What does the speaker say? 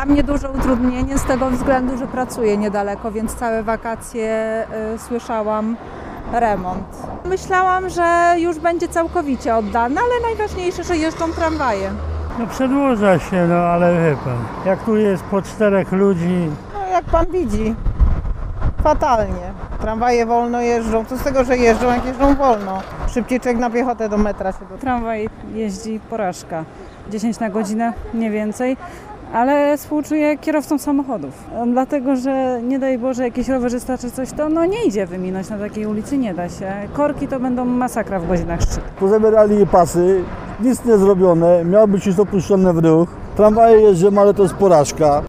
Dla mnie duże utrudnienie z tego względu, że pracuję niedaleko, więc całe wakacje słyszałam remont. Myślałam, że już będzie całkowicie oddane, ale najważniejsze, że jeżdżą tramwaje. No przedłuża się, no ale wie pan, jak tu jest po 4 ludzi. No jak pan widzi, fatalnie. Tramwaje wolno jeżdżą. Co z tego, że jeżdżą, jak jeżdżą wolno? Szybciej człowiek na piechotę do metra się dostanie. Tramwaj jeździ porażka, 10 na godzinę, nie więcej, ale współczuję kierowcom samochodów, dlatego że nie daj Boże jakiś rowerzysta czy coś, to nie idzie wyminąć na takiej ulicy, nie da się. Korki to będą masakra w godzinach szczyt. Pozabierali pasy, nic nie zrobione, miało być już dopuszczone w ruch. Tramwaje jeżdżą, ale to jest porażka.